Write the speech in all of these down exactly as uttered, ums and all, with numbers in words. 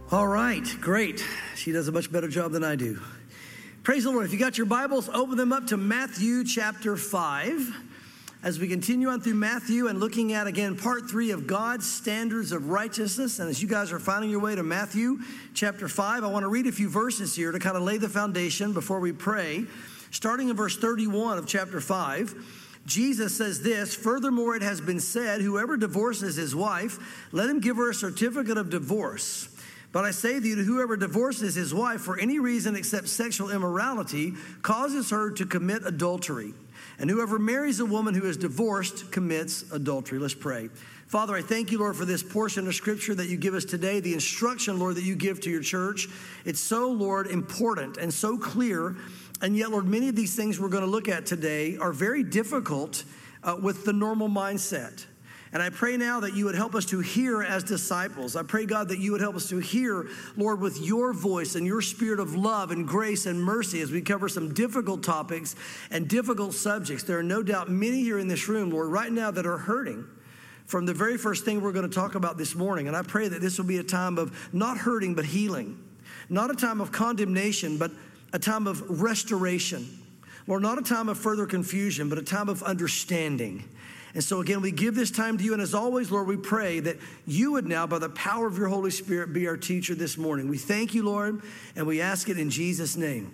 All right, great. She does a much better job than I do. Praise the Lord. If you got your Bibles, open them up to Matthew chapter five. As we continue on through Matthew and looking at, again, part three of God's standards of righteousness. And as you guys are finding your way to Matthew chapter five, I want to read a few verses here to kind of lay the foundation before we pray. Starting in verse thirty-one of chapter five, Jesus says this, "Furthermore, it has been said, whoever divorces his wife, let him give her a certificate of divorce. But I say to you, whoever divorces his wife for any reason except sexual immorality causes her to commit adultery. And whoever marries a woman who is divorced commits adultery." Let's pray. Father, I thank you, Lord, for this portion of Scripture that you give us today, the instruction, Lord, that you give to your church. It's so, Lord, important and so clear. And yet, Lord, many of these things we're going to look at today are very difficult uh, with the normal mindset. And I pray now that you would help us to hear as disciples. I pray, God, that you would help us to hear, Lord, with your voice and your spirit of love and grace and mercy as we cover some difficult topics and difficult subjects. There are no doubt many here in this room, Lord, right now that are hurting from the very first thing we're going to talk about this morning. And I pray that this will be a time of not hurting, but healing. Not a time of condemnation, but a time of restoration. Lord, not a time of further confusion, but a time of understanding. And so again, we give this time to you. And as always, Lord, we pray that you would now, by the power of your Holy Spirit, be our teacher this morning. We thank you, Lord, and we ask it in Jesus' name.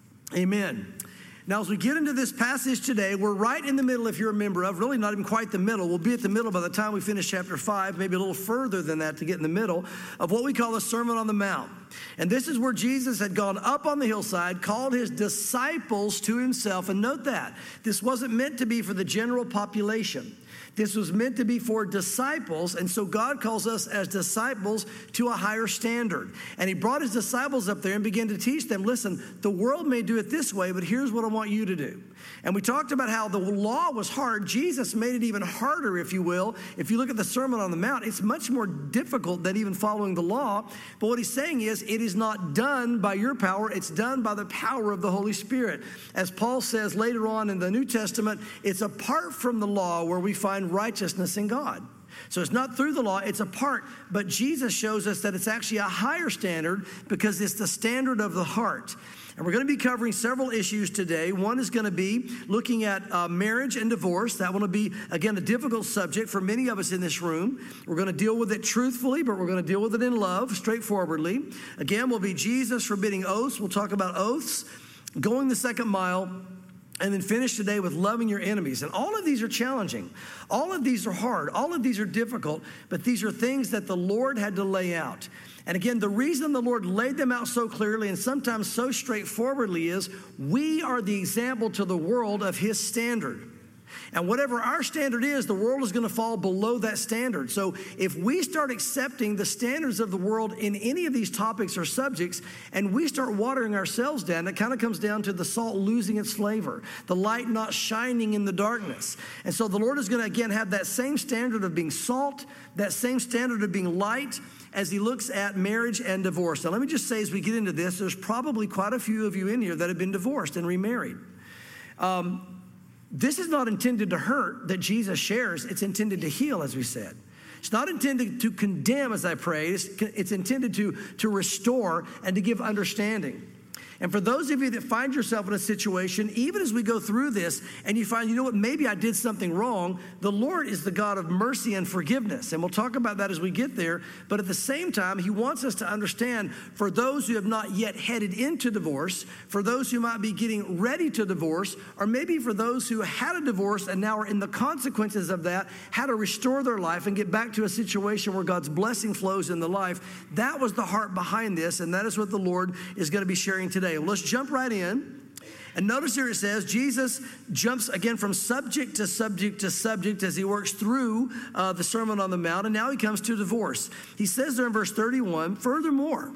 Amen. Now, as we get into this passage today, we're right in the middle, if you're a member of, really not even quite the middle. We'll be at the middle by the time we finish chapter five, maybe a little further than that to get in the middle of what we call the Sermon on the Mount. And this is where Jesus had gone up on the hillside, called his disciples to himself. And note that this wasn't meant to be for the general population. This was meant to be for disciples, and so God calls us as disciples to a higher standard. And he brought his disciples up there and began to teach them, listen, the world may do it this way, but here's what I want you to do. And we talked about how the law was hard. Jesus made it even harder, if you will. If you look at the Sermon on the Mount, it's much more difficult than even following the law. But what he's saying is, it is not done by your power. It's done by the power of the Holy Spirit. As Paul says later on in the New Testament, it's apart from the law where we find righteousness in God. So it's not through the law, it's apart. But Jesus shows us that it's actually a higher standard because it's the standard of the heart. And we're going to be covering several issues today. One is going to be looking at uh, marriage and divorce. That will be, again, a difficult subject for many of us in this room. We're going to deal with it truthfully, but we're going to deal with it in love, straightforwardly. Again, will be Jesus forbidding oaths. We'll talk about oaths, going the second mile, and then finish today with loving your enemies. And all of these are challenging. All of these are hard. All of these are difficult. But these are things that the Lord had to lay out. And again, the reason the Lord laid them out so clearly and sometimes so straightforwardly is we are the example to the world of his standard. And whatever our standard is, the world is going to fall below that standard. So if we start accepting the standards of the world in any of these topics or subjects, and we start watering ourselves down, it kind of comes down to the salt losing its flavor, the light not shining in the darkness. And so the Lord is going to, again, have that same standard of being salt, that same standard of being light, as he looks at marriage and divorce. Now, let me just say as we get into this, there's probably quite a few of you in here that have been divorced and remarried. Um, This is not intended to hurt that Jesus shares. It's intended to heal, as we said. It's not intended to condemn, as I prayed. It's, it's intended to, to restore and to give understanding. And for those of you that find yourself in a situation, even as we go through this, and you find, you know what, maybe I did something wrong, the Lord is the God of mercy and forgiveness. And we'll talk about that as we get there. But at the same time, he wants us to understand, for those who have not yet headed into divorce, for those who might be getting ready to divorce, or maybe for those who had a divorce and now are in the consequences of that, how to restore their life and get back to a situation where God's blessing flows in the life. That was the heart behind this, and that is what the Lord is going to be sharing today. Well, let's jump right in. And notice here it says, Jesus jumps again from subject to subject to subject as he works through uh, the Sermon on the Mount. And now he comes to divorce. He says there in verse thirty-one, furthermore,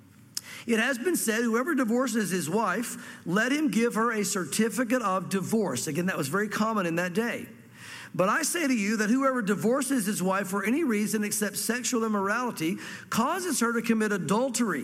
it has been said, whoever divorces his wife, let him give her a certificate of divorce. Again, that was very common in that day. But I say to you that whoever divorces his wife for any reason except sexual immorality causes her to commit adultery.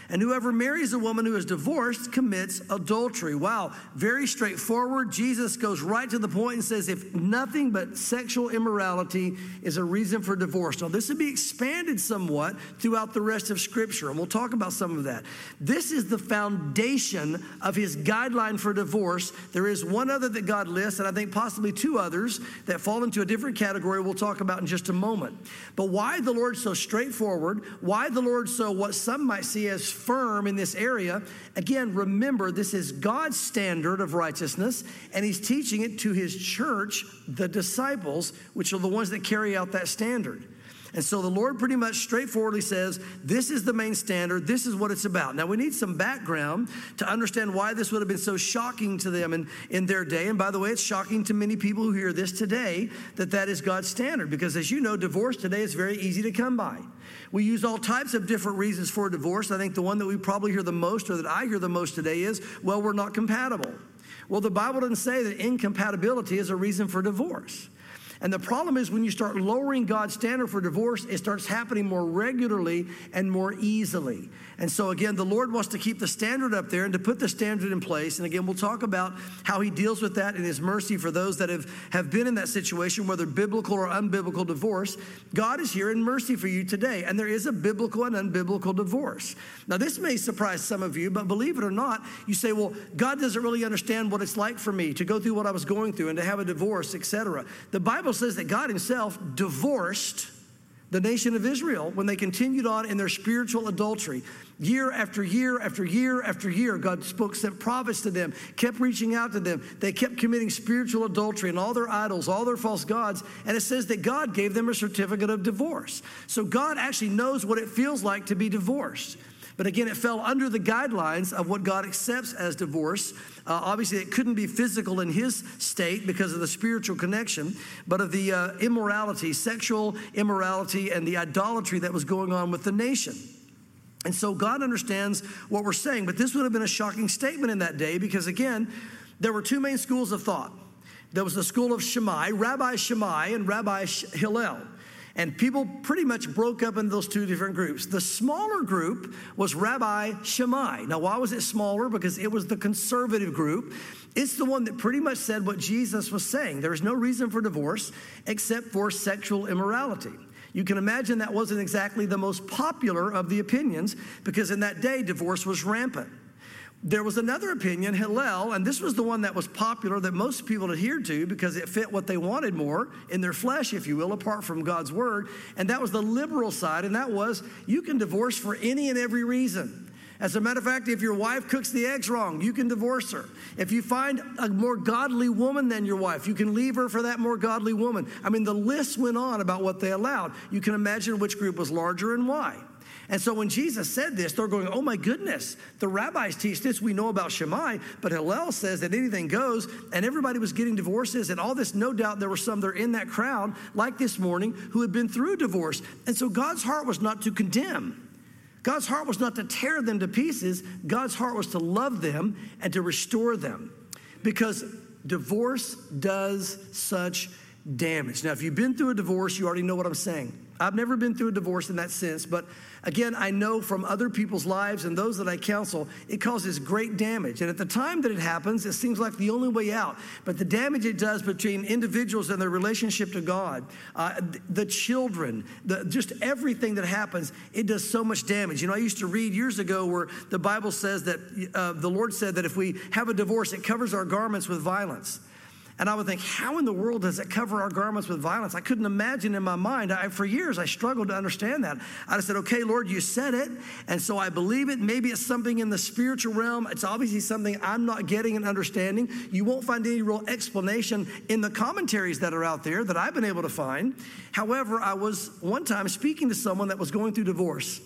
And whoever marries a woman who is divorced commits adultery. Wow, very straightforward. Jesus goes right to the point and says, if nothing but sexual immorality is a reason for divorce. Now, this would be expanded somewhat throughout the rest of Scripture, and we'll talk about some of that. This is the foundation of his guideline for divorce. There is one other that God lists, and I think possibly two others that fall into a different category we'll talk about in just a moment. But why the Lord so straightforward? Why the Lord so what some might see as firm in this area? Again, remember, this is God's standard of righteousness, and he's teaching it to his church, the disciples, which are the ones that carry out that standard. And so the Lord pretty much straightforwardly says, this is the main standard. This is what it's about. Now, we need some background to understand why this would have been so shocking to them in, in their day. And by the way, it's shocking to many people who hear this today that that is God's standard. Because as you know, divorce today is very easy to come by. We use all types of different reasons for divorce. I think the one that we probably hear the most, or that I hear the most today, is, well, we're not compatible. Well, the Bible doesn't say that incompatibility is a reason for divorce. And the problem is when you start lowering God's standard for divorce, it starts happening more regularly and more easily. And so again, the Lord wants to keep the standard up there and to put the standard in place. And again, we'll talk about how he deals with that in his mercy for those that have, have been in that situation, whether biblical or unbiblical divorce. God is here in mercy for you today. And there is a biblical and unbiblical divorce. Now, this may surprise some of you, but believe it or not, you say, well, God doesn't really understand what it's like for me to go through what I was going through and to have a divorce, et cetera. The Bible says that God himself divorced the nation of Israel when they continued on in their spiritual adultery. Year after year after year after year, God spoke, sent prophets to them, kept reaching out to them. They kept committing spiritual adultery and all their idols, all their false gods. And it says that God gave them a certificate of divorce. So God actually knows what it feels like to be divorced. But again, it fell under the guidelines of what God accepts as divorce. Uh, obviously, it couldn't be physical in his state because of the spiritual connection, but of the uh, immorality, sexual immorality, and the idolatry that was going on with the nation. And so God understands what we're saying, but this would have been a shocking statement in that day because, again, there were two main schools of thought. There was the school of Shammai, Rabbi Shammai, and Rabbi Hillel. And people pretty much broke up into those two different groups. The smaller group was Rabbi Shammai. Now, why was it smaller? Because it was the conservative group. It's the one that pretty much said what Jesus was saying. There is no reason for divorce except for sexual immorality. You can imagine that wasn't exactly the most popular of the opinions because in that day, divorce was rampant. There was another opinion, Hillel, and this was the one that was popular that most people adhered to because it fit what they wanted more in their flesh, if you will, apart from God's word. And that was the liberal side, and that was you can divorce for any and every reason. As a matter of fact, if your wife cooks the eggs wrong, you can divorce her. If you find a more godly woman than your wife, you can leave her for that more godly woman. I mean, the list went on about what they allowed. You can imagine which group was larger and why. And so when Jesus said this, they're going, oh my goodness, the rabbis teach this, we know about Shammai, but Hillel says that anything goes, and everybody was getting divorces, and all this, no doubt there were some there in that crowd, like this morning, who had been through divorce. And so God's heart was not to condemn. God's heart was not to tear them to pieces. God's heart was to love them and to restore them. Because divorce does such damage. Now, if you've been through a divorce, you already know what I'm saying. I've never been through a divorce in that sense, but again, I know from other people's lives and those that I counsel, it causes great damage. And at the time that it happens, it seems like the only way out. But the damage it does between individuals and their relationship to God, uh, the children, the, just everything that happens, it does so much damage. You know, I used to read years ago where the Bible says that uh, the Lord said that if we have a divorce, it covers our garments with violence. And I would think, how in the world does it cover our garments with violence? I couldn't imagine in my mind. I, for years, I struggled to understand that. I said, okay, Lord, you said it, and so I believe it. Maybe it's something in the spiritual realm. It's obviously something I'm not getting and understanding. You won't find any real explanation in the commentaries that are out there that I've been able to find. However, I was one time speaking to someone that was going through divorce.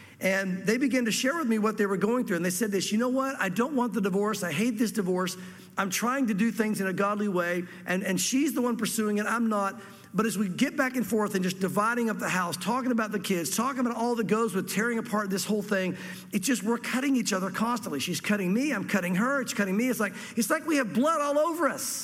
And they began to share with me what they were going through. And they said this, you know what? I don't want the divorce. I hate this divorce. I'm trying to do things in a godly way. And, and she's the one pursuing it. I'm not. But as we get back and forth and just dividing up the house, talking about the kids, talking about all that goes with tearing apart this whole thing, it's just we're cutting each other constantly. She's cutting me. I'm cutting her. It's cutting me. It's like, it's like we have blood all over us.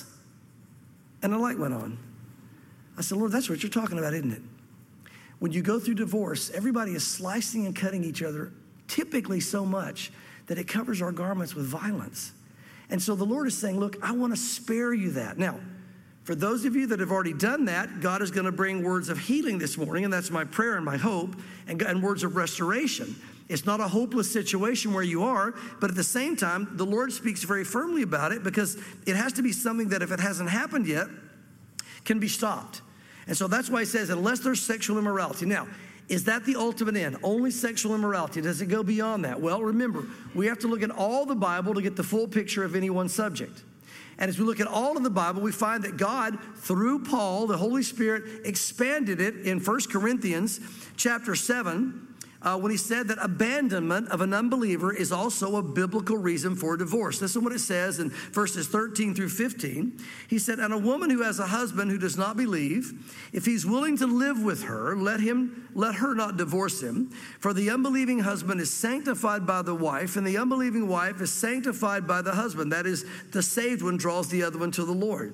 And the light went on. I said, Lord, that's what you're talking about, isn't it? When you go through divorce, everybody is slicing and cutting each other typically so much that it covers our garments with violence. And so the Lord is saying, look, I want to spare you that. Now, for those of you that have already done that, God is going to bring words of healing this morning, and that's my prayer and my hope, and, and words of restoration. It's not a hopeless situation where you are, but at the same time, the Lord speaks very firmly about it because it has to be something that if it hasn't happened yet, can be stopped. And so that's why he says, unless there's sexual immorality. Now, is that the ultimate end? Only sexual immorality? Does it go beyond that? Well, remember, we have to look at all the Bible to get the full picture of any one subject. And as we look at all of the Bible, we find that God, through Paul, the Holy Spirit, expanded it in First Corinthians chapter seven, Uh, when he said that abandonment of an unbeliever is also a biblical reason for divorce. Listen to what it says in verses thirteen through fifteen. He said, and a woman who has a husband who does not believe, if he's willing to live with her, let him, let her not divorce him. For the unbelieving husband is sanctified by the wife, and the unbelieving wife is sanctified by the husband. That is, the saved one draws the other one to the Lord.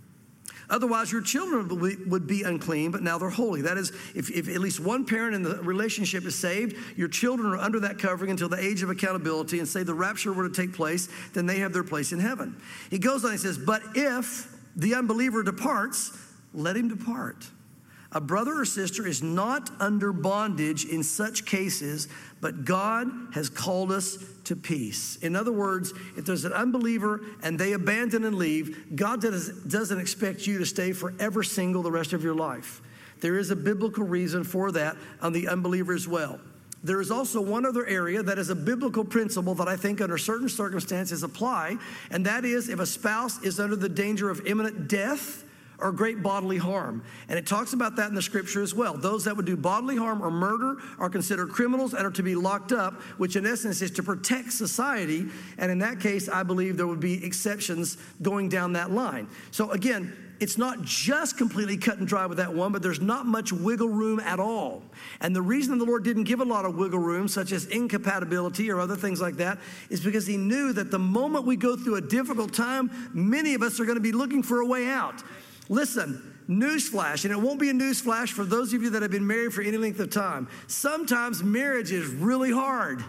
Otherwise, your children would be unclean, but now they're holy. That is, if, if at least one parent in the relationship is saved, your children are under that covering until the age of accountability, and say the rapture were to take place, then they have their place in heaven. He goes on, he says, but if the unbeliever departs, let him depart. A brother or sister is not under bondage in such cases, but God has called us to peace. In other words, if there's an unbeliever and they abandon and leave, God does, doesn't expect you to stay forever single the rest of your life. There is a biblical reason for that on the unbeliever as well. There is also one other area that is a biblical principle that I think under certain circumstances apply, and that is if a spouse is under the danger of imminent death or great bodily harm. And it talks about that in the scripture as well. Those that would do bodily harm or murder are considered criminals and are to be locked up, which in essence is to protect society. And in that case, I believe there would be exceptions going down that line. So again, it's not just completely cut and dry with that one, but there's not much wiggle room at all. And the reason the Lord didn't give a lot of wiggle room, such as incompatibility or other things like that, is because he knew that the moment we go through a difficult time, many of us are going to be looking for a way out. Listen, newsflash, and it won't be a newsflash for those of you that have been married for any length of time. Sometimes marriage is really hard.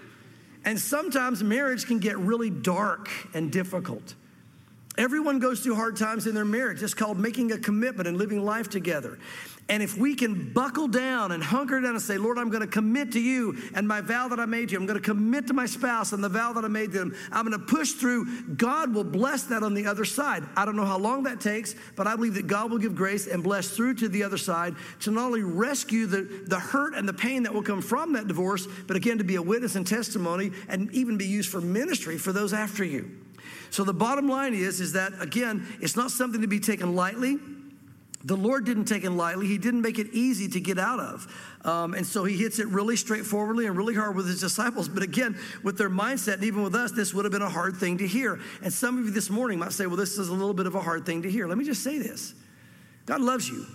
And sometimes marriage can get really dark and difficult. Everyone goes through hard times in their marriage. It's called making a commitment and living life together. And if we can buckle down and hunker down and say, Lord, I'm going to commit to you and my vow that I made to you. I'm going to commit to my spouse and the vow that I made to them. I'm going to push through. God will bless that on the other side. I don't know how long that takes, but I believe that God will give grace and bless through to the other side to not only rescue the, the hurt and the pain that will come from that divorce, but again, to be a witness and testimony and even be used for ministry for those after you. So the bottom line is, is that, again, it's not something to be taken lightly. The Lord didn't take it lightly. He didn't make it easy to get out of. Um, and so he hits it really straightforwardly and really hard with his disciples. But again, with their mindset, and even with us, this would have been a hard thing to hear. And some of you this morning might say, well, this is a little bit of a hard thing to hear. Let me just say this. God loves you.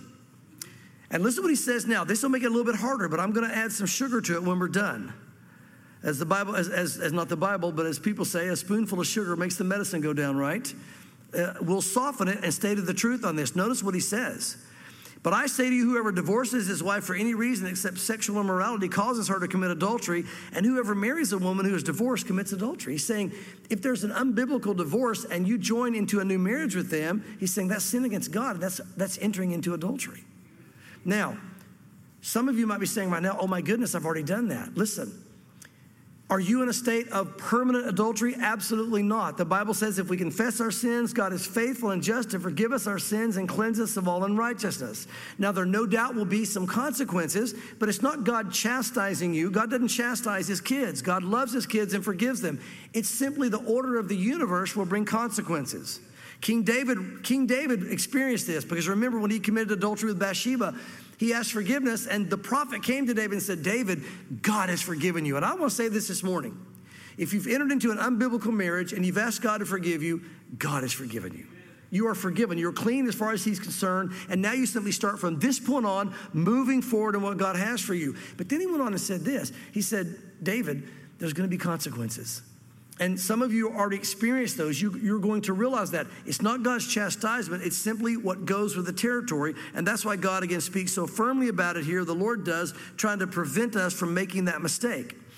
And listen to what he says now. This will make it a little bit harder, but I'm going to add some sugar to it when we're done. As the Bible, as, as, as not the Bible, but as people say, a spoonful of sugar makes the medicine go down, right? Uh, we'll soften it and stay to the truth on this. Notice what he says. But I say to you, whoever divorces his wife for any reason except sexual immorality causes her to commit adultery, and whoever marries a woman who is divorced commits adultery. He's saying if there's an unbiblical divorce and you join into a new marriage with them, he's saying that's sin against God. That's, that's entering into adultery. Now, some of you might be saying right now, oh my goodness, I've already done that. Listen. Are you in a state of permanent adultery? Absolutely not. The Bible says if we confess our sins, God is faithful and just to forgive us our sins and cleanse us of all unrighteousness. Now, there no doubt will be some consequences, but it's not God chastising you. God doesn't chastise his kids. God loves his kids and forgives them. It's simply the order of the universe will bring consequences. King David, King David experienced this because remember when he committed adultery with Bathsheba, he asked forgiveness, and the prophet came to David and said, David, God has forgiven you. And I want to say this this morning. If you've entered into an unbiblical marriage and you've asked God to forgive you, God has forgiven you. You are forgiven. You're clean as far as he's concerned. And now you simply start from this point on, moving forward in what God has for you. But then he went on and said this. He said, David, there's going to be consequences. And some of you already experienced those. You, you're going to realize that. It's not God's chastisement. It's simply what goes with the territory. And that's why God, again, speaks so firmly about it here. The Lord does, trying to prevent us from making that mistake.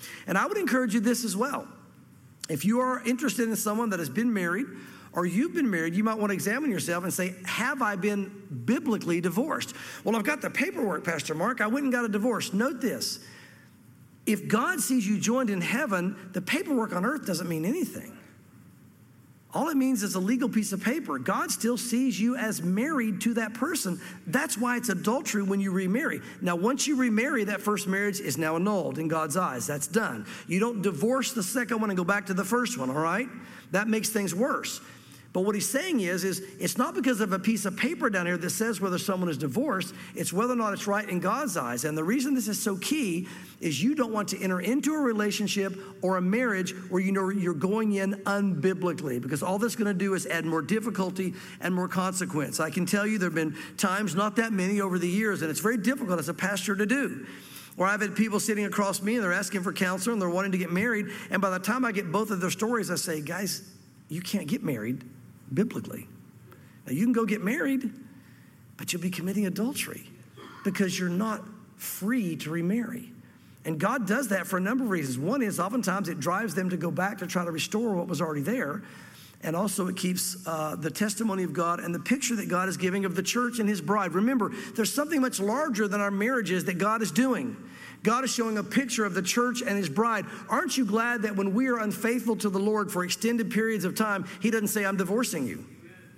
And I would encourage you this as well. If you are interested in someone that has been married or you've been married, you might want to examine yourself and say, have I been biblically divorced? Well, I've got the paperwork, Pastor Mark. I went and got a divorce. Note this. If God sees you joined in heaven, the paperwork on earth doesn't mean anything. All it means is a legal piece of paper. God still sees you as married to that person. That's why it's adultery when you remarry. Now, once you remarry, that first marriage is now annulled in God's eyes. That's done. You don't divorce the second one and go back to the first one, all right? That makes things worse. But what he's saying is, is it's not because of a piece of paper down here that says whether someone is divorced. It's whether or not it's right in God's eyes. And the reason this is so key is you don't want to enter into a relationship or a marriage where you know you're going in unbiblically, because all that's going to do is add more difficulty and more consequence. I can tell you there have been times, not that many over the years, and it's very difficult as a pastor to do, where I've had people sitting across me and they're asking for counsel and they're wanting to get married. And by the time I get both of their stories, I say, guys, you can't get married biblically. Now, you can go get married, but you'll be committing adultery because you're not free to remarry. And God does that for a number of reasons. One is oftentimes it drives them to go back to try to restore what was already there. And also it keeps uh, the testimony of God and the picture that God is giving of the church and his bride. Remember, there's something much larger than our marriages that God is doing. God is showing a picture of the church and his bride. Aren't you glad that when we are unfaithful to the Lord for extended periods of time, he doesn't say, I'm divorcing you.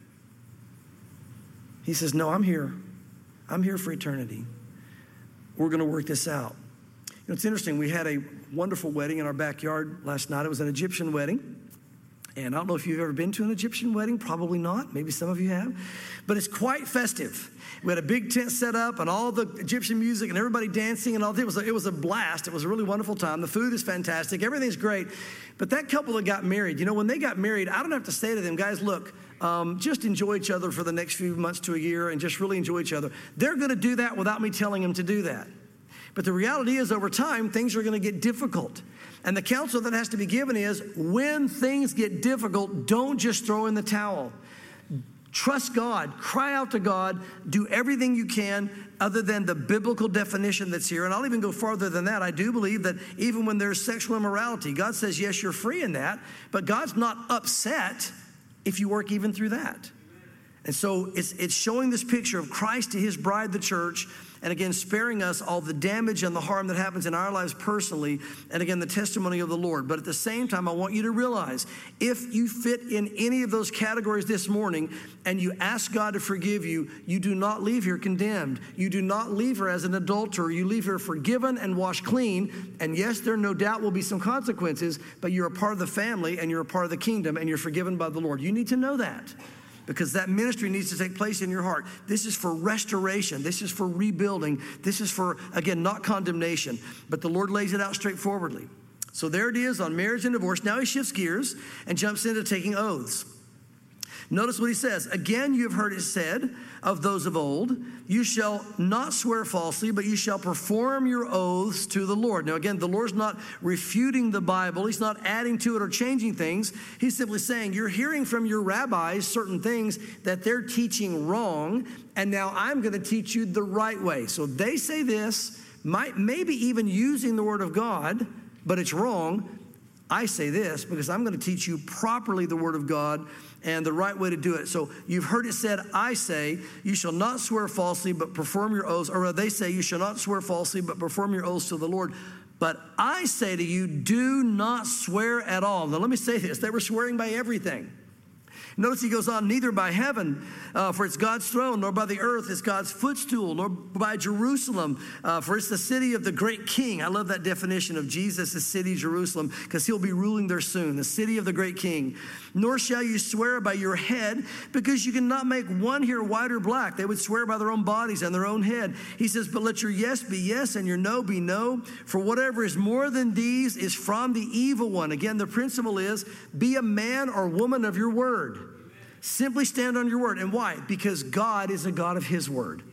He says, no, I'm here. I'm here for eternity. We're going to work this out. You know, it's interesting. We had a wonderful wedding in our backyard last night. It was an Egyptian wedding. And I don't know if you've ever been to an Egyptian wedding. Probably not. Maybe some of you have. But it's quite festive. We had a big tent set up and all the Egyptian music and everybody dancing and all. It was a, it was a blast. It was a really wonderful time. The food is fantastic. Everything's great. But that couple that got married, you know, when they got married, I don't have to say to them, guys, look, um, just enjoy each other for the next few months to a year and just really enjoy each other. They're going to do that without me telling them to do that. But the reality is over time, things are going to get difficult. And the counsel that has to be given is when things get difficult, don't just throw in the towel. Trust God, cry out to God, do everything you can other than the biblical definition that's here. And I'll even go farther than that. I do believe that even when there's sexual immorality, God says, yes, you're free in that, but God's not upset if you work even through that. And so it's, it's showing this picture of Christ to his bride, the church, and again, sparing us all the damage and the harm that happens in our lives personally, and again, the testimony of the Lord. But at the same time, I want you to realize, if you fit in any of those categories this morning, and you ask God to forgive you, you do not leave here condemned. You do not leave here as an adulterer. You leave here forgiven and washed clean. And yes, there no doubt will be some consequences, but you're a part of the family, and you're a part of the kingdom, and you're forgiven by the Lord. You need to know that, because that ministry needs to take place in your heart. This is for restoration. This is for rebuilding. This is for, again, not condemnation. But the Lord lays it out straightforwardly. So there it is on marriage and divorce. Now he shifts gears and jumps into taking oaths. Notice what he says. Again, you have heard it said of those of old, you shall not swear falsely, but you shall perform your oaths to the Lord. Now, again, the Lord's not refuting the Bible. He's not adding to it or changing things. He's simply saying, you're hearing from your rabbis certain things that they're teaching wrong, and now I'm going to teach you the right way. So they say this, might, maybe even using the word of God, but it's wrong. I say this because I'm going to teach you properly the word of God and the right way to do it. So you've heard it said, I say, you shall not swear falsely, but perform your oaths. Or they say, you shall not swear falsely, but perform your oaths to the Lord. But I say to you, do not swear at all. Now let me say this. They were swearing by everything. Notice he goes on, neither by heaven, uh, for it's God's throne, nor by the earth, it's God's footstool, nor by Jerusalem, uh, for it's the city of the great king. I love that definition of Jesus' city, Jerusalem, because he'll be ruling there soon, the city of the great king. Nor shall you swear by your head, because you cannot make one hair white or black. They would swear by their own bodies and their own head. He says, but let your yes be yes and your no be no, for whatever is more than these is from the evil one. Again, the principle is, be a man or woman of your word. Simply stand on your word. And why? Because God is a God of his word.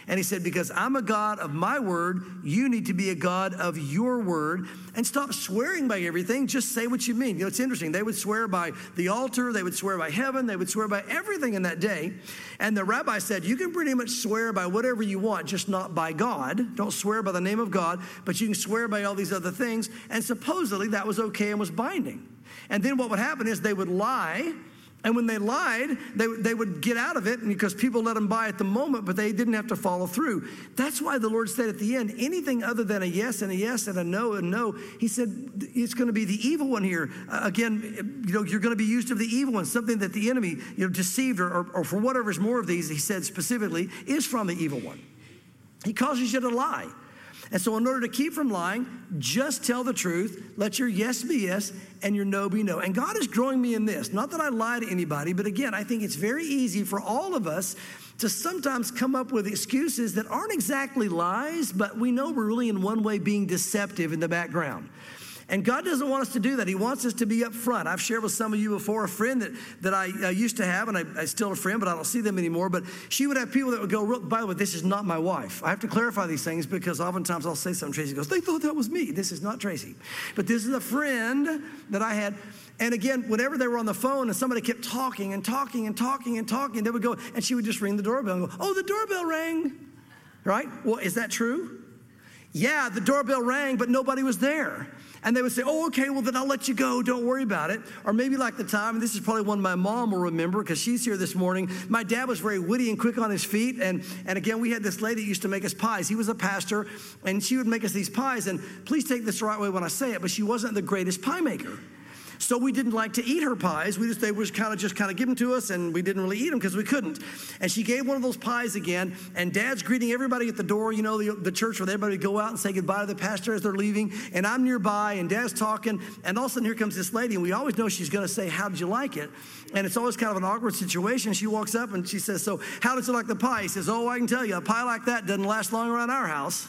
And he said, because I'm a God of my word, you need to be a God of your word. And stop swearing by everything. Just say what you mean. You know, it's interesting. They would swear by the altar. They would swear by heaven. They would swear by everything in that day. And the rabbi said, you can pretty much swear by whatever you want, just not by God. Don't swear by the name of God, but you can swear by all these other things. And supposedly that was okay and was binding. And then what would happen is they would lie. And when they lied, they, they would get out of it because people let them by at the moment, but they didn't have to follow through. That's why the Lord said at the end, anything other than a yes and a yes and a no and no, he said, it's going to be the evil one here. Uh, again, you know, you're going to be used of the evil one, something that the enemy, you know, deceived or, or, or for whatever's more of these, he said specifically, is from the evil one. He causes you to lie. And so in order to keep from lying, just tell the truth. Let your yes be yes and your no be no. And God is growing me in this. Not that I lie to anybody, but again, I think it's very easy for all of us to sometimes come up with excuses that aren't exactly lies, but we know we're really in one way being deceptive in the background. And God doesn't want us to do that. He wants us to be up front. I've shared with some of you before a friend that, that I uh, used to have, and I, I still a friend, but I don't see them anymore. But she would have people that would go, by the way, this is not my wife. I have to clarify these things because oftentimes I'll say something. Tracy goes, they thought that was me. This is not Tracy. But this is a friend that I had. And again, whenever they were on the phone and somebody kept talking and talking and talking and talking, they would go, and she would just ring the doorbell and go, oh, the doorbell rang. Right? Well, is that true? Yeah, the doorbell rang, but nobody was there. And they would say, oh, okay, well, then I'll let you go. Don't worry about it. Or maybe like the time, and this is probably one my mom will remember because she's here this morning. My dad was very witty and quick on his feet. And, and again, we had this lady that used to make us pies. He was a pastor, and she would make us these pies. And please take this the right way when I say it, but she wasn't the greatest pie maker. So we didn't like to eat her pies. We just, they were kind of just kind of given to us, and we didn't really eat them because we couldn't. And she gave one of those pies again, and Dad's greeting everybody at the door, you know, the, the church where everybody would go out and say goodbye to the pastor as they're leaving. And I'm nearby, and Dad's talking, and all of a sudden here comes this lady, and we always know she's going to say, how did you like it? And it's always kind of an awkward situation. She walks up, and she says, so how did you like the pie? He says, oh, I can tell you, a pie like that doesn't last long around our house.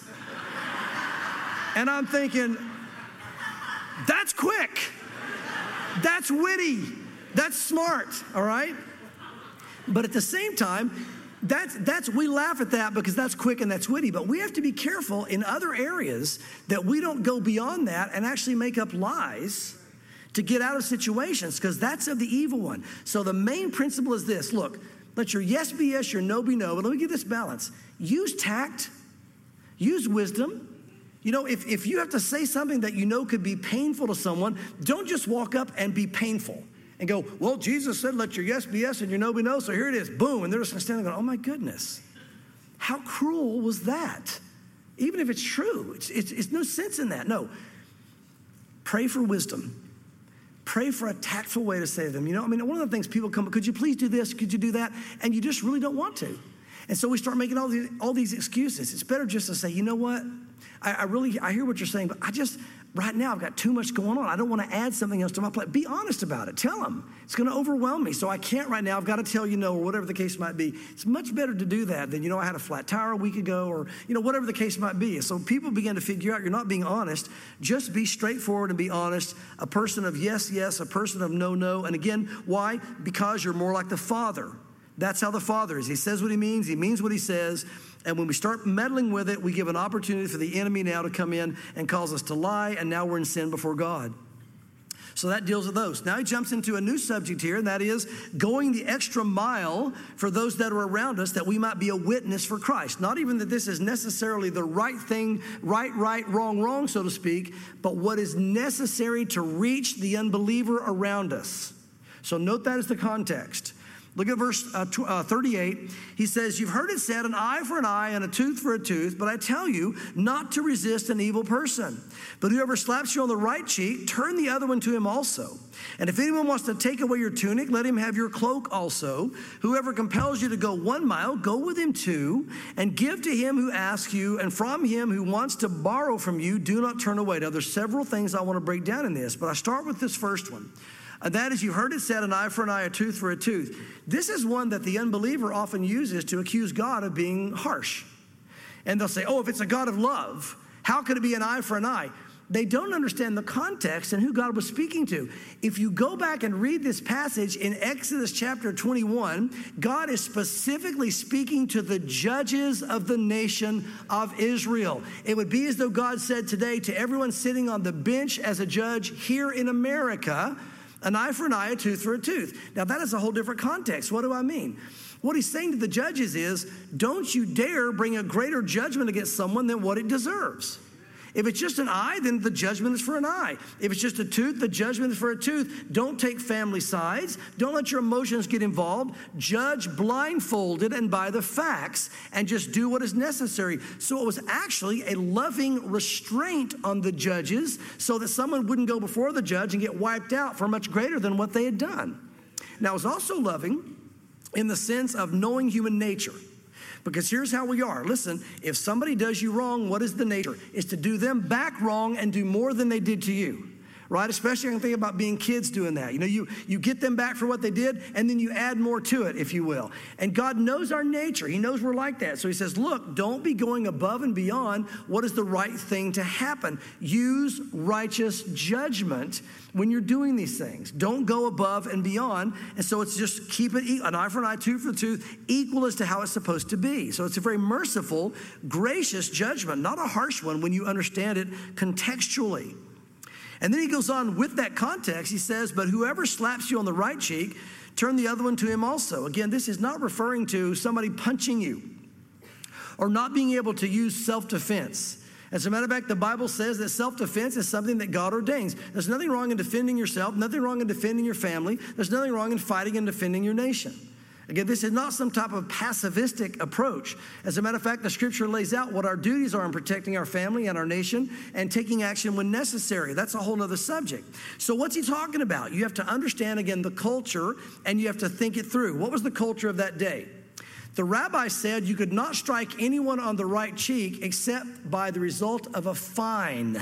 And I'm thinking, that's quick. That's witty. That's smart, all right? But at the same time, that's, that's we laugh at that because that's quick and that's witty. But we have to be careful in other areas that we don't go beyond that and actually make up lies to get out of situations because that's of the evil one. So the main principle is this. Look, let your yes be yes, your no be no. But let me give this balance. Use tact. Use wisdom. You know, if, if you have to say something that you know could be painful to someone, don't just walk up and be painful and go, well, Jesus said, let your yes be yes and your no be no, so here it is, boom. And they're just going to stand there going, oh, my goodness. How cruel was that? Even if it's true, it's, it's, it's no sense in that. No. Pray for wisdom. Pray for a tactful way to say to them. You know, I mean, one of the things people come, could you please do this? Could you do that? And you just really don't want to. And so we start making all these, all these excuses. It's better just to say, you know what? I, I really, I hear what you're saying, but I just, right now, I've got too much going on. I don't want to add something else to my plate. Be honest about it. Tell them. It's going to overwhelm me, so I can't right now. I've got to tell you no, or whatever the case might be. It's much better to do that than, you know, I had a flat tire a week ago, or, you know, whatever the case might be. So people begin to figure out you're not being honest. Just be straightforward and be honest. A person of yes, yes, a person of no, no. And again, why? Because you're more like the Father. That's how the Father is. He says what he means. He means what he says. And when we start meddling with it, we give an opportunity for the enemy now to come in and cause us to lie, and now we're in sin before God. So that deals with those. Now he jumps into a new subject here, and that is going the extra mile for those that are around us that we might be a witness for Christ. Not even that this is necessarily the right thing, right, right, wrong, wrong, so to speak, but what is necessary to reach the unbeliever around us. So note that as the context. Look at verse uh, tw- uh, thirty-eight. He says, you've heard it said, an eye for an eye and a tooth for a tooth, but I tell you not to resist an evil person. But whoever slaps you on the right cheek, turn the other one to him also. And if anyone wants to take away your tunic, let him have your cloak also. Whoever compels you to go one mile, go with him two, and give to him who asks you, and from him who wants to borrow from you, do not turn away. Now, there's several things I want to break down in this, but I start with this first one. And that is, you've heard it said, an eye for an eye, a tooth for a tooth. This is one that the unbeliever often uses to accuse God of being harsh. And they'll say, oh, if it's a God of love, how could it be an eye for an eye? they don't understand the context and who God was speaking to. If you go back and read this passage in Exodus chapter twenty-one, God is specifically speaking to the judges of the nation of Israel. It would be as though God said today to everyone sitting on the bench as a judge here in America, an eye for an eye, a tooth for a tooth. Now that is a whole different context. What do I mean? What he's saying to the judges is, don't you dare bring a greater judgment against someone than what it deserves. If it's just an eye, then the judgment is for an eye. If it's just a tooth, the judgment is for a tooth. Don't take family sides. Don't let your emotions get involved. Judge blindfolded and by the facts, and just do what is necessary. So it was actually a loving restraint on the judges so that someone wouldn't go before the judge and get wiped out for much greater than what they had done. Now, it was also loving in the sense of knowing human nature. Because here's how we are. Listen, if somebody does you wrong, what is the nature? It's to do them back wrong and do more than they did to you. Right? Especially I can think about being kids doing that. You know, you, you get them back for what they did, and then you add more to it, if you will. And God knows our nature. He knows we're like that. So he says, look, don't be going above and beyond what is the right thing to happen. Use righteous judgment when you're doing these things. Don't go above and beyond. And so it's just keep it an eye for an eye, tooth for tooth, equal as to how it's supposed to be. So it's a very merciful, gracious judgment, not a harsh one when you understand it contextually. And then he goes on with that context. He says, but whoever slaps you on the right cheek, turn the other one to him also. Again, this is not referring to somebody punching you or not being able to use self-defense. As a matter of fact, the Bible says that self-defense is something that God ordains. There's nothing wrong in defending yourself, nothing wrong in defending your family. There's nothing wrong in fighting and defending your nation. Again, this is not some type of pacifistic approach. As a matter of fact, the scripture lays out what our duties are in protecting our family and our nation and taking action when necessary. That's a whole other subject. So what's he talking about? You have to understand, again, the culture, and you have to think it through. What was the culture of that day? The rabbi said you could not strike anyone on the right cheek except by the result of a fine.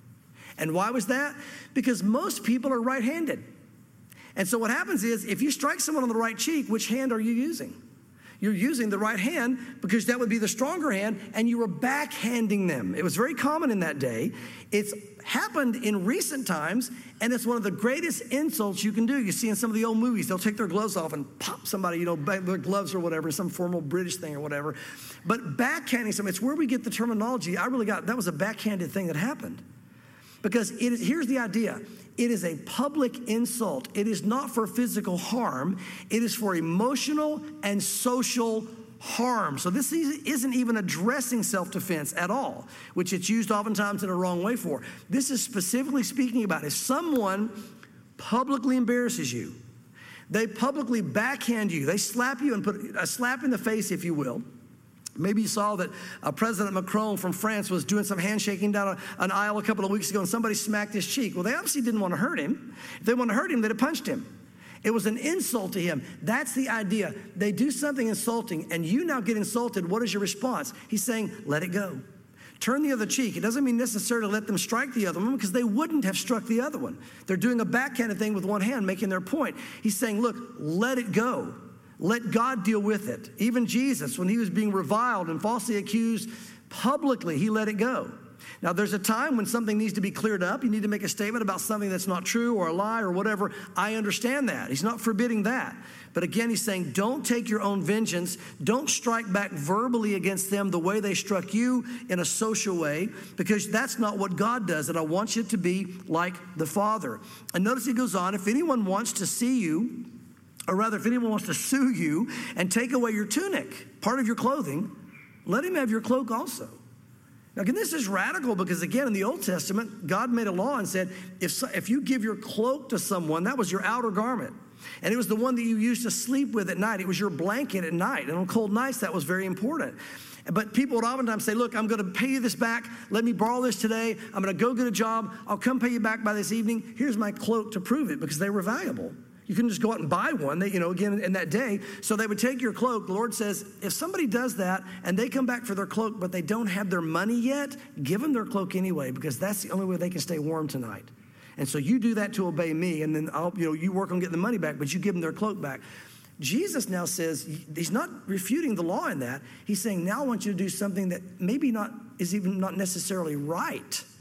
And why was that? Because most people are right-handed. And so what happens is, if you strike someone on the right cheek, which hand are you using? You're using the right hand because that would be the stronger hand, and you were backhanding them. It was very common in that day. It's happened in recent times, and it's one of the greatest insults you can do. You see in some of the old movies, they'll take their gloves off and pop somebody, you know, their gloves or whatever, some formal British thing or whatever. But backhanding someone, it's where we get the terminology. I really got, that was a backhanded thing that happened. Because it is, here's the idea. It is a public insult. It is not for physical harm. It is for emotional and social harm. So this isn't even addressing self-defense at all, which it's used oftentimes in a wrong way for. This is specifically speaking about if someone publicly embarrasses you, they publicly backhand you, they slap you and put a slap in the face, if you will. Maybe you saw that uh, President Macron from France was doing some handshaking down a, an aisle a couple of weeks ago, and somebody smacked his cheek. Well, they obviously didn't want to hurt him. If they wanted to hurt him, they'd have punched him. It was an insult to him. That's the idea. They do something insulting, and you now get insulted. What is your response? He's saying, let it go. Turn the other cheek. It doesn't mean necessarily to let them strike the other one, because they wouldn't have struck the other one. They're doing a backhanded thing with one hand, making their point. He's saying, look, let it go. Let God deal with it. Even Jesus, when he was being reviled and falsely accused publicly, he let it go. Now, there's a time when something needs to be cleared up. You need to make a statement about something that's not true or a lie or whatever. I understand that. He's not forbidding that. But again, he's saying, don't take your own vengeance. Don't strike back verbally against them the way they struck you in a social way, because that's not what God does. And I want you to be like the Father. And notice he goes on, if anyone wants to see you, or rather, if anyone wants to sue you and take away your tunic, part of your clothing, let him have your cloak also. Now, again, this is radical because, again, in the Old Testament, God made a law and said, if, so, if you give your cloak to someone, that was your outer garment. And it was the one that you used to sleep with at night. It was your blanket at night. And on cold nights, that was very important. But people would oftentimes say, look, I'm going to pay you this back. Let me borrow this today. I'm going to go get a job. I'll come pay you back by this evening. Here's my cloak to prove it, because they were valuable. You couldn't just go out and buy one, they, you know, again, in that day. So they would take your cloak. The Lord says, if somebody does that and they come back for their cloak, but they don't have their money yet, give them their cloak anyway, because that's the only way they can stay warm tonight. And so you do that to obey me, and then I'll, you know, you work on getting the money back, but you give them their cloak back. Jesus now says, he's not refuting the law in that. He's saying, now I want you to do something that maybe not is even not necessarily right.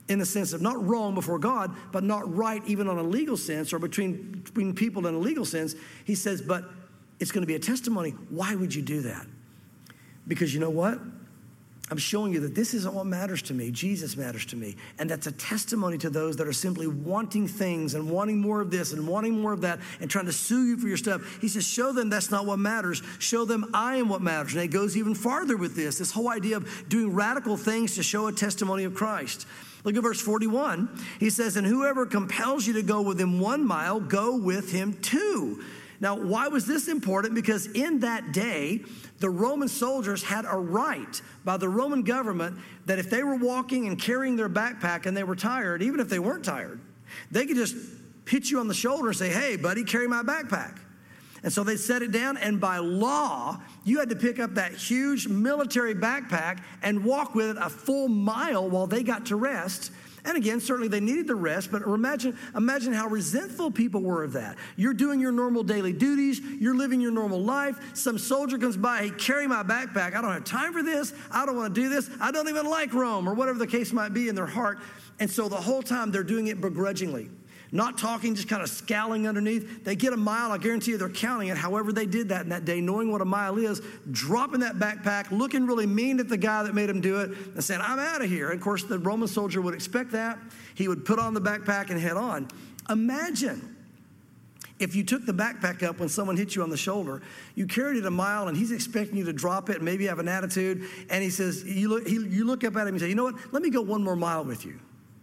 in the sense of not wrong before God, but not right even on a legal sense or between, between people in a legal sense. He says, but it's going to be a testimony. Why would you do that? Because you know what? I'm showing you that this isn't what matters to me. Jesus matters to me. And that's a testimony to those that are simply wanting things and wanting more of this and wanting more of that and trying to sue you for your stuff. He says, show them that's not what matters. Show them I am what matters. And it goes even farther with this, this whole idea of doing radical things to show a testimony of Christ. Look at verse forty-one. He says, and whoever compels you to go with him one mile, go with him two. Now, why was this important? Because in that day, the Roman soldiers had a right by the Roman government that if they were walking and carrying their backpack and they were tired, even if they weren't tired, they could just hit you on the shoulder and say, hey, buddy, carry my backpack. And so they set it down, and by law, you had to pick up that huge military backpack and walk with it a full mile while they got to rest. And again, certainly they needed the rest, but imagine, imagine how resentful people were of that. You're doing your normal daily duties. You're living your normal life. Some soldier comes by, hey, carry my backpack. I don't have time for this. I don't want to do this. I don't even like Rome, or whatever the case might be in their heart. And so the whole time they're doing it begrudgingly. Not talking, just kind of scowling underneath. They get a mile. I guarantee you they're counting it. However they did that in that day, knowing what a mile is, dropping that backpack, looking really mean at the guy that made him do it, and saying, I'm out of here. And of course, the Roman soldier would expect that. He would put on the backpack and head on. Imagine if you took the backpack up when someone hit you on the shoulder, you carried it a mile, and he's expecting you to drop it and maybe have an attitude. And he says, you look, he, you look up at him and say, you know what? Let me go one more mile with you.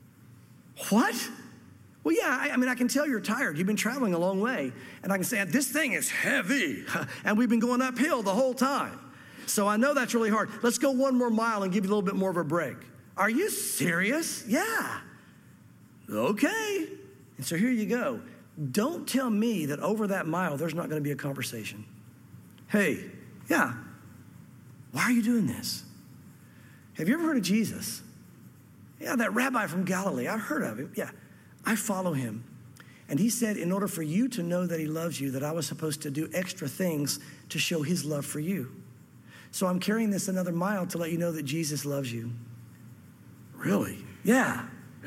What? Well, yeah, I, I mean, I can tell you're tired. You've been traveling a long way. And I can say, this thing is heavy. And we've been going uphill the whole time. So I know that's really hard. Let's go one more mile and give you a little bit more of a break. Are you serious? Yeah. Okay. And so here you go. Don't tell me that over that mile, there's not going to be a conversation. Hey, yeah, why are you doing this? Have you ever heard of Jesus? Yeah, that rabbi from Galilee. I've heard of him. Yeah. I follow him. And he said, in order for you to know that he loves you, that I was supposed to do extra things to show his love for you. So I'm carrying this another mile to let you know that Jesus loves you. Really? Yeah.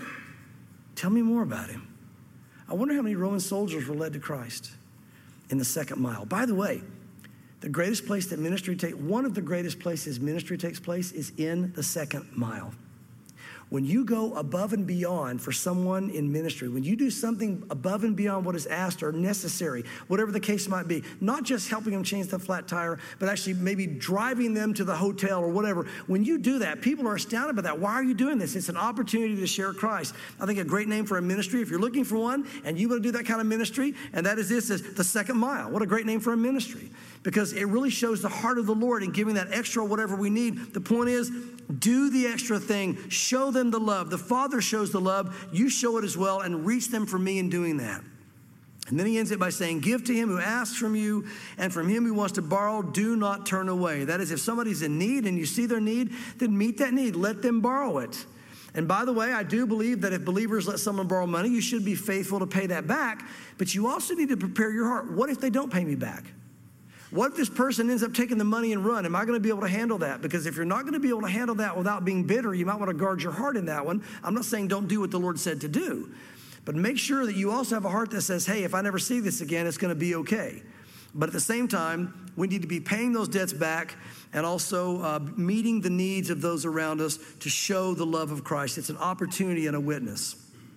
Tell me more about him. I wonder how many Roman soldiers were led to Christ in the second mile. By the way, the greatest place that ministry takes, one of the greatest places ministry takes place is in the second mile. When you go above and beyond for someone in ministry, when you do something above and beyond what is asked or necessary, whatever the case might be, not just helping them change the flat tire, but actually maybe driving them to the hotel or whatever, when you do that, people are astounded by that. Why are you doing this? It's an opportunity to share Christ. I think a great name for a ministry, if you're looking for one and you want to do that kind of ministry, and that is this, is the second mile. What a great name for a ministry, because it really shows the heart of the Lord in giving that extra whatever we need. The point is, do the extra thing. Show them the love. The Father shows the love. You show it as well, and reach them for me in doing that. And then he ends it by saying, give to him who asks from you, and from him who wants to borrow, do not turn away. That is, if somebody's in need and you see their need, then meet that need. Let them borrow it. And by the way, I do believe that if believers let someone borrow money, you should be faithful to pay that back. But you also need to prepare your heart. What if they don't pay me back? What if this person ends up taking the money and run? Am I going to be able to handle that? Because if you're not going to be able to handle that without being bitter, you might want to guard your heart in that one. I'm not saying don't do what the Lord said to do, but make sure that you also have a heart that says, hey, if I never see this again, it's going to be okay. But at the same time, we need to be paying those debts back and also uh, meeting the needs of those around us to show the love of Christ. It's an opportunity and a witness.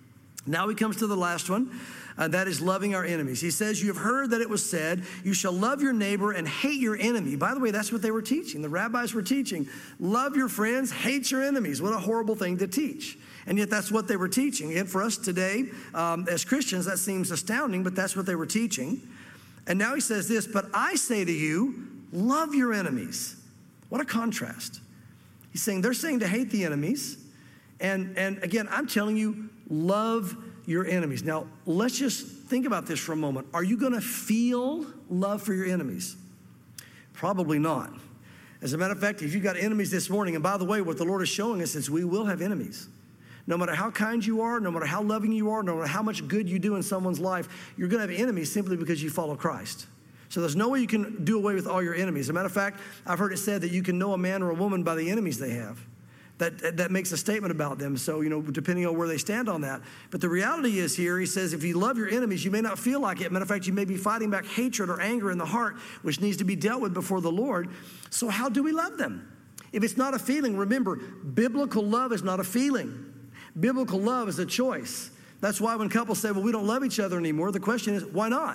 Now he comes to the last one. Uh, that is loving our enemies. He says, you have heard that it was said, you shall love your neighbor and hate your enemy. By the way, that's what they were teaching. The rabbis were teaching, love your friends, hate your enemies. What a horrible thing to teach. And yet that's what they were teaching. And for us today, um, as Christians, that seems astounding, but that's what they were teaching. And now he says this, but I say to you, love your enemies. What a contrast. He's saying, they're saying to hate the enemies. And, and again, I'm telling you, love your enemies. Now, let's just think about this for a moment. Are you going to feel love for your enemies? Probably not. As a matter of fact, if you've got enemies this morning, and by the way, what the Lord is showing us is we will have enemies. No matter how kind you are, no matter how loving you are, no matter how much good you do in someone's life, you're going to have enemies simply because you follow Christ. So there's no way you can do away with all your enemies. As a matter of fact, I've heard it said that you can know a man or a woman by the enemies they have. that, that makes a statement about them. So, you know, depending on where they stand on that. But the reality is here, he says, if you love your enemies, you may not feel like it. Matter of fact, you may be fighting back hatred or anger in the heart, which needs to be dealt with before the Lord. So how do we love them? If it's not a feeling, remember, biblical love is not a feeling. Biblical love is a choice. That's why when couples say, well, we don't love each other anymore, the question is, why not?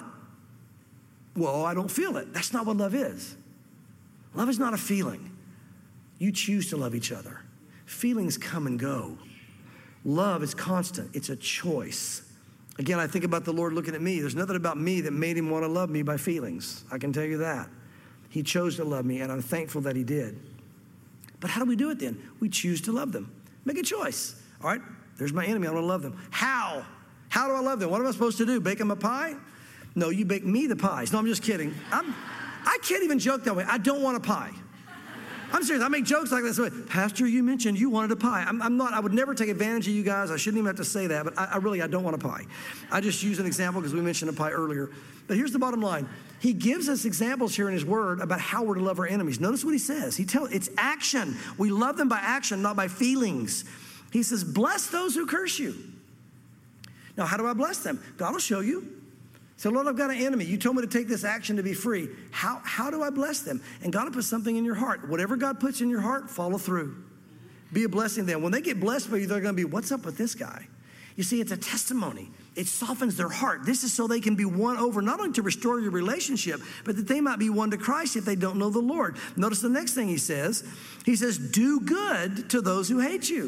Well, I don't feel it. That's not what love is. Love is not a feeling. You choose to love each other. Feelings come and go. Love is constant. It's a choice. Again, I think about the Lord looking at me. There's nothing about me that made him want to love me by feelings. I can tell you that. He chose to love me, and I'm thankful that he did. But how do we do it then? We choose to love them. Make a choice. All right, there's my enemy. I want to love them. How? How do I love them? What am I supposed to do? Bake them a pie? No, you bake me the pies. No, I'm just kidding. I'm, I can't even joke that way. I don't want a pie. I'm serious. I make jokes like this. Pastor, you mentioned you wanted a pie. I'm, I'm not. I would never take advantage of you guys. I shouldn't even have to say that. But I, I really, I don't want a pie. I just use an example because we mentioned a pie earlier. But here's the bottom line. He gives us examples here in his word about how we're to love our enemies. Notice what he says. He tells it's action. We love them by action, not by feelings. He says, bless those who curse you. Now, how do I bless them? God will show you. So, Lord, I've got an enemy. You told me to take this action to be free. How, how do I bless them? And God will put something in your heart. Whatever God puts in your heart, follow through. Be a blessing to them. When they get blessed by you, they're going to be, what's up with this guy? You see, it's a testimony. It softens their heart. This is so they can be won over, not only to restore your relationship, but that they might be won to Christ if they don't know the Lord. Notice the next thing he says. He says, do good to those who hate you.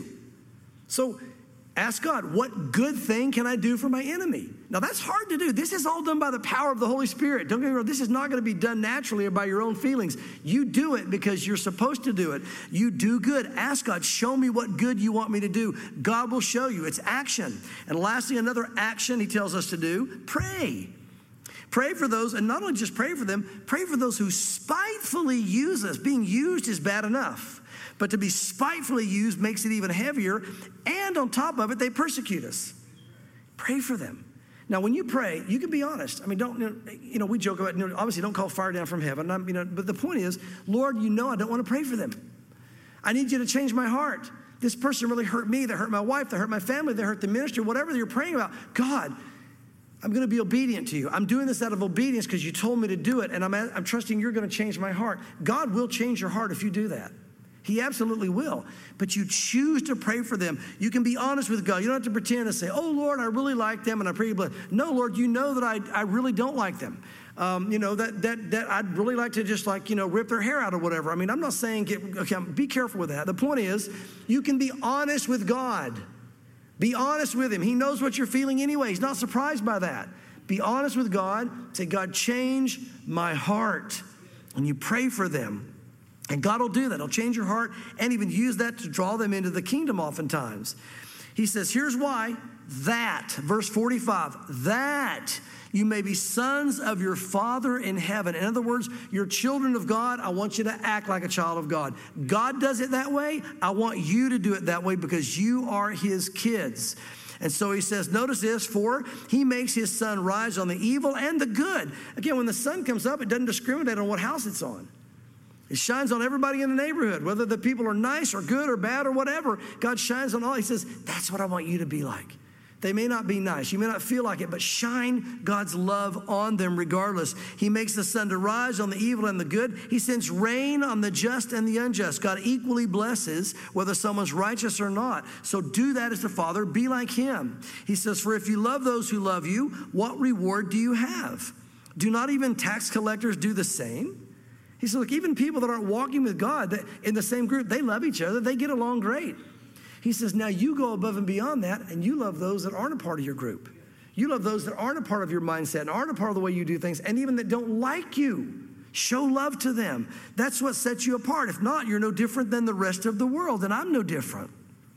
So ask God, what good thing can I do for my enemy? Now, that's hard to do. This is all done by the power of the Holy Spirit. Don't get me wrong. This is not going to be done naturally or by your own feelings. You do it because you're supposed to do it. You do good. Ask God, show me what good you want me to do. God will show you. It's action. And lastly, another action he tells us to do, pray. Pray for those, and not only just pray for them, pray for those who spitefully use us. Being used is bad enough. But to be spitefully used makes it even heavier. And on top of it, they persecute us. Pray for them. Now, when you pray, you can be honest. I mean, don't, you know, we joke about, you know, obviously don't call fire down from heaven. I'm, you know, but the point is, Lord, you know I don't want to pray for them. I need you to change my heart. This person really hurt me. They hurt my wife. They hurt my family. They hurt the ministry. Whatever you're praying about, God, I'm going to be obedient to you. I'm doing this out of obedience because you told me to do it, and I'm, I'm trusting you're going to change my heart. God will change your heart if you do that. He absolutely will. But you choose to pray for them. You can be honest with God. You don't have to pretend to say, oh, Lord, I really like them and I pray you bless. No, Lord, you know that I, I really don't like them. Um, you know, that, that, that I'd really like to just like, you know, rip their hair out or whatever. I mean, I'm not saying, get, okay, be careful with that. The point is, you can be honest with God. Be honest with him. He knows what you're feeling anyway. He's not surprised by that. Be honest with God. Say, God, change my heart. And you pray for them. And God will do that. He'll change your heart and even use that to draw them into the kingdom oftentimes. He says, here's why. That, verse forty-five, that you may be sons of your Father in heaven. In other words, you're children of God. I want you to act like a child of God. God does it that way. I want you to do it that way because you are his kids. And so he says, notice this, for he makes his sun rise on the evil and the good. Again, when the sun comes up, it doesn't discriminate on what house it's on. It shines on everybody in the neighborhood, whether the people are nice or good or bad or whatever. God shines on all. He says, that's what I want you to be like. They may not be nice. You may not feel like it, but shine God's love on them regardless. He makes the sun to rise on the evil and the good. He sends rain on the just and the unjust. God equally blesses whether someone's righteous or not. So do that as the Father. Be like him. He says, for if you love those who love you, what reward do you have? Do not even tax collectors do the same? He said, look, even people that aren't walking with God in the same group, they love each other. They get along great. He says, now you go above and beyond that, and you love those that aren't a part of your group. You love those that aren't a part of your mindset and aren't a part of the way you do things, and even that don't like you. Show love to them. That's what sets you apart. If not, you're no different than the rest of the world, and I'm no different.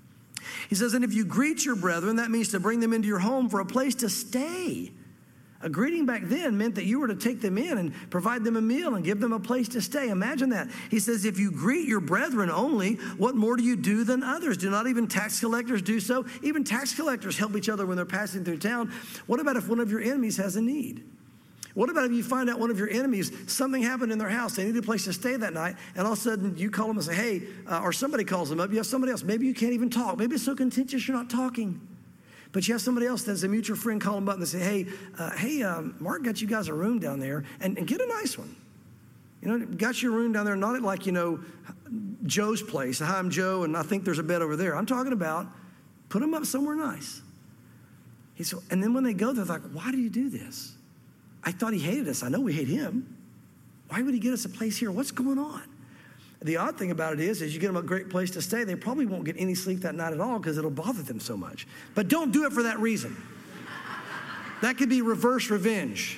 He says, and if you greet your brethren, that means to bring them into your home for a place to stay. A greeting back then meant that you were to take them in and provide them a meal and give them a place to stay. Imagine that. He says, if you greet your brethren only, what more do you do than others? Do not even tax collectors do so? Even tax collectors help each other when they're passing through town. What about if one of your enemies has a need? What about if you find out one of your enemies, something happened in their house, they need a place to stay that night, and all of a sudden you call them and say, hey, uh, or somebody calls them up, you have somebody else, maybe you can't even talk, maybe it's so contentious you're not talking, but you have somebody else that's a mutual friend, call them up and they say, hey, uh, hey, um, Mark got you guys a room down there, and, and get a nice one. You know, got your room down there, not at like, you know, Joe's place. Hi, I'm Joe, and I think there's a bed over there. I'm talking about put them up somewhere nice. He said, and then when they go, they're like, why do you do this? I thought he hated us. I know we hate him. Why would he get us a place here? What's going on? The odd thing about it is, is you get them a great place to stay, they probably won't get any sleep that night at all because it'll bother them so much. But don't do it for that reason. That could be reverse revenge.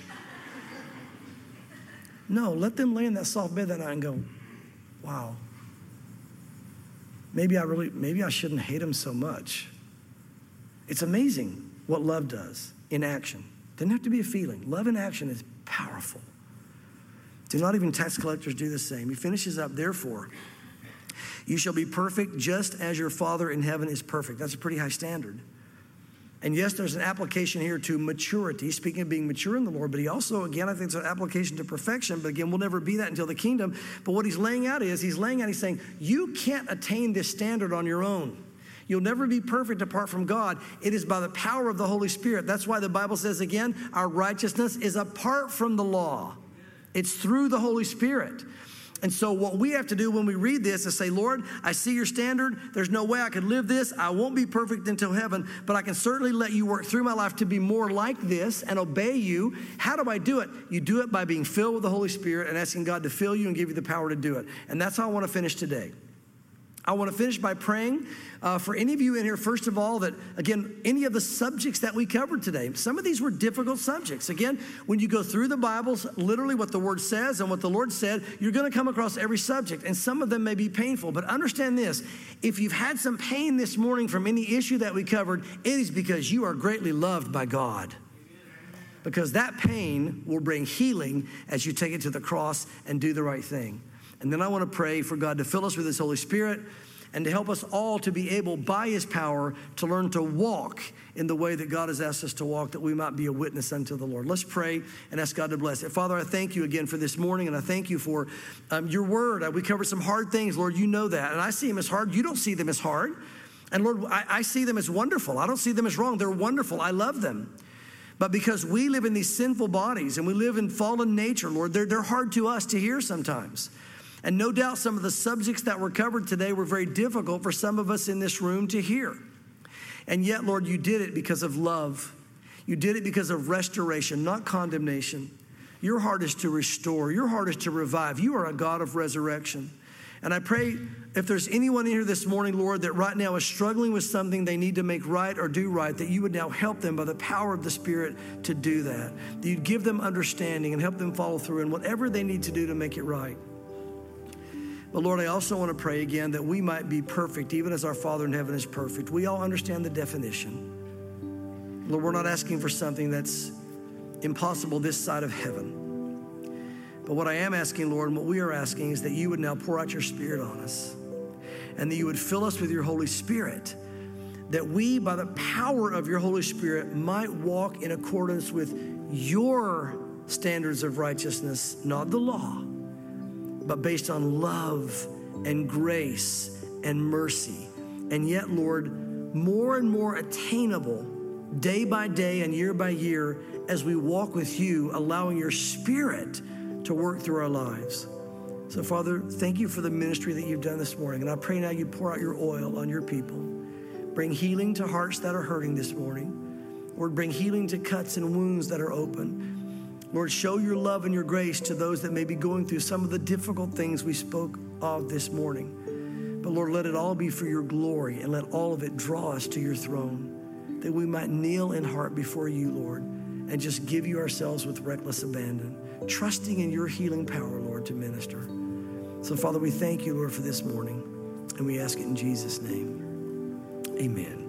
No, let them lay in that soft bed that night and go, wow, maybe I really, maybe I shouldn't hate him so much. It's amazing what love does in action. Doesn't have to be a feeling. Love in action is powerful. Do not even tax collectors do the same. He finishes up, therefore, you shall be perfect just as your Father in heaven is perfect. That's a pretty high standard. And yes, there's an application here to maturity, speaking of being mature in the Lord, but he also, again, I think it's an application to perfection, but again, we'll never be that until the kingdom. But what he's laying out is, he's laying out, he's saying, you can't attain this standard on your own. You'll never be perfect apart from God. It is by the power of the Holy Spirit. That's why the Bible says, again, our righteousness is apart from the law. It's through the Holy Spirit. And so what we have to do when we read this is say, Lord, I see your standard. There's no way I could live this. I won't be perfect until heaven, but I can certainly let you work through my life to be more like this and obey you. How do I do it? You do it by being filled with the Holy Spirit and asking God to fill you and give you the power to do it. And that's how I want to finish today. I want to finish by praying uh, for any of you in here, first of all, that, again, any of the subjects that we covered today, some of these were difficult subjects. Again, when you go through the Bibles, literally what the Word says and what the Lord said, you're going to come across every subject, and some of them may be painful. But understand this, if you've had some pain this morning from any issue that we covered, it is because you are greatly loved by God. Because that pain will bring healing as you take it to the cross and do the right thing. And then I want to pray for God to fill us with His Holy Spirit and to help us all to be able, by His power, to learn to walk in the way that God has asked us to walk, that we might be a witness unto the Lord. Let's pray and ask God to bless it. Father, I thank you again for this morning, and I thank you for um, your word. We covered some hard things, Lord. You know that. And I see them as hard. You don't see them as hard. And Lord, I, I see them as wonderful. I don't see them as wrong. They're wonderful. I love them. But because we live in these sinful bodies and we live in fallen nature, Lord, they're, they're hard to us to hear sometimes. And no doubt some of the subjects that were covered today were very difficult for some of us in this room to hear. And yet, Lord, you did it because of love. You did it because of restoration, not condemnation. Your heart is to restore. Your heart is to revive. You are a God of resurrection. And I pray if there's anyone in here this morning, Lord, that right now is struggling with something they need to make right or do right, that you would now help them by the power of the Spirit to do that. That you'd give them understanding and help them follow through in whatever they need to do to make it right. But Lord, I also want to pray again that we might be perfect, even as our Father in heaven is perfect. We all understand the definition. Lord, we're not asking for something that's impossible this side of heaven. But what I am asking, Lord, and what we are asking is that you would now pour out your Spirit on us and that you would fill us with your Holy Spirit, that we, by the power of your Holy Spirit, might walk in accordance with your standards of righteousness, not the law, but based on love and grace and mercy. And yet, Lord, more and more attainable day by day and year by year as we walk with you, allowing your Spirit to work through our lives. So, Father, thank you for the ministry that you've done this morning. And I pray now you pour out your oil on your people. Bring healing to hearts that are hurting this morning. Lord, bring healing to cuts and wounds that are open. Lord, show your love and your grace to those that may be going through some of the difficult things we spoke of this morning. But Lord, let it all be for your glory and let all of it draw us to your throne, that we might kneel in heart before you, Lord, and just give you ourselves with reckless abandon, trusting in your healing power, Lord, to minister. So, Father, we thank you, Lord, for this morning, and we ask it in Jesus' name. Amen.